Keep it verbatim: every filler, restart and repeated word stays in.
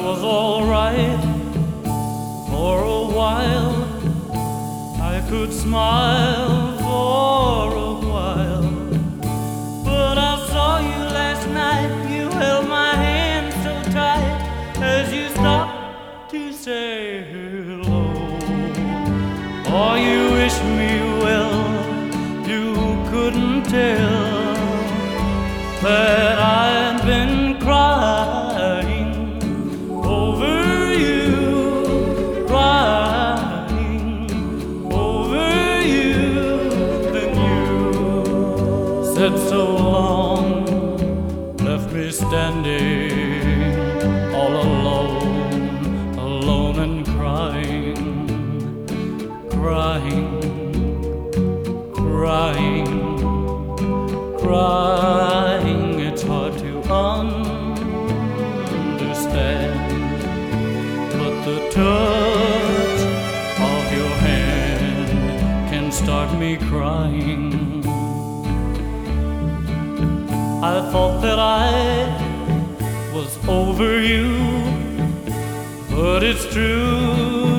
was all right for a while. I could smile for a while, but I saw you last night. You held my hand so tight as you stopped to say hello. Oh, you wish me well. You couldn't tell that I'd been crying over you, crying over you. Then you said so long, left me standing all alone, alone and crying, crying, crying, crying. It's hard to understand, but the touch of your hand can start me crying. I thought that I was over you, but it's true